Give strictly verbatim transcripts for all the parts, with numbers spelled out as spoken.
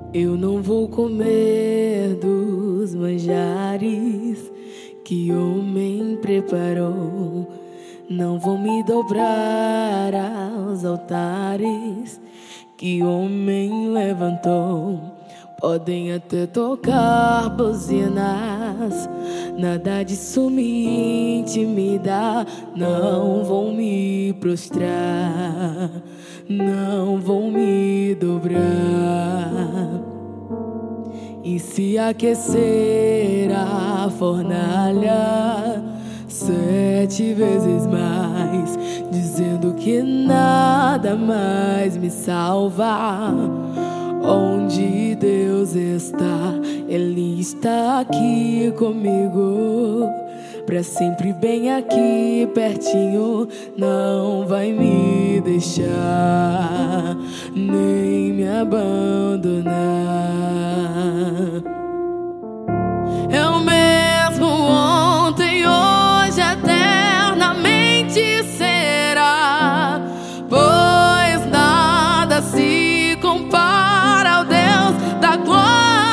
Eu não vou comer dos manjares que homem preparou. Não vou me dobrar aos altares que homem levantou. Podem até tocar buzinas, nada disso me intimida. Não vou me prostrar, não vou me dobrar. E se aquecer a fornalha sete vezes mais, dizendo que nada mais me salva, onde Deus está, Ele está aqui comigo, pra sempre bem aqui pertinho. Não vai me deixar, nem me abandonar. É o mesmo ontem, hoje, eternamente será, pois nada se compara ao Deus da glória.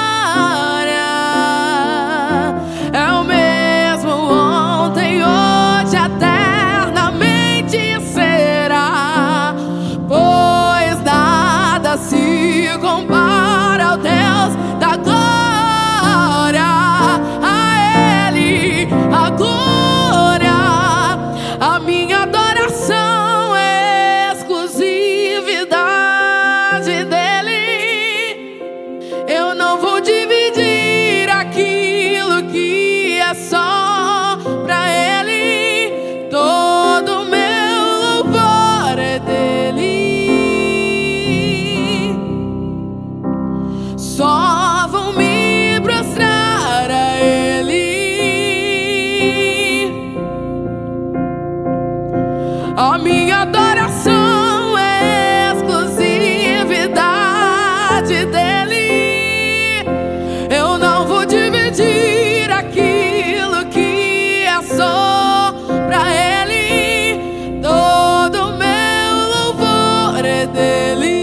É o mesmo ontem, hoje, eternamente será, pois nada se compara ao Deus da glória. A Ele a glória, a minha adoração é exclusividade dEle. Eu não vou dividir aquilo que é só pra Ele. Todo meu louvor é dEle. Só vou me prostrar a Ele. A minha adoração é exclusividade dEle. Eu não vou dividir aquilo que é só pra Ele. Todo meu louvor é dEle.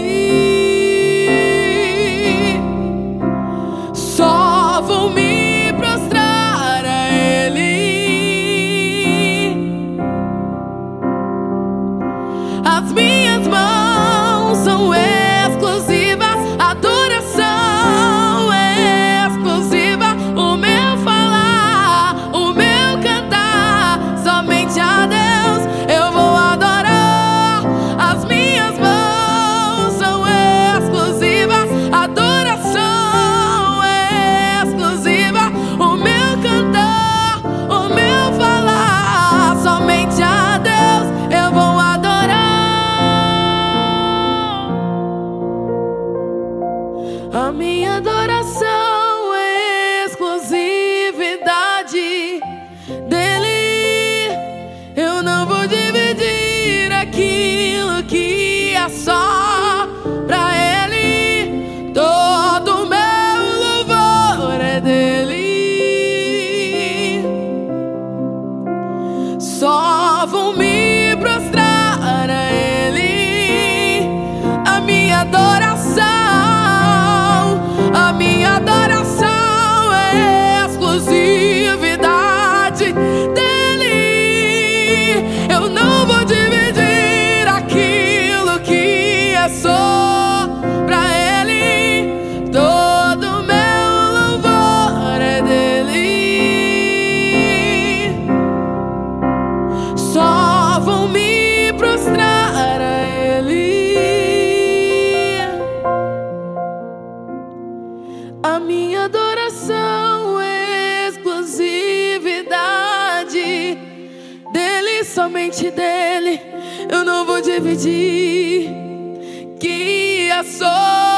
Só vou me prostrar a Ele. As minhas mãos são exclusivas, a adoração é exclusiva. O meu falar, o meu cantar, somente a Deus eu vou adorar. As minhas mãos são exclusivas, a adoração é exclusiva. O meu cantar, o meu falar, somente a Deus eu vou adorar. A minha adoração é exclusividade dEle. Eu não vou dividir aquilo que é só pra Ele. Todo meu louvor é dEle. Só vou me prostrar a Ele. A minha adoração, a minha adoração é exclusividade dEle. Eu não vou dividir aquilo que é só pra Ele. Todo meu louvor é dEle. Só vou me prostrar a Ele. A minha adoração é exclusividade dEle, somente dEle. Eu não vou dividir que é só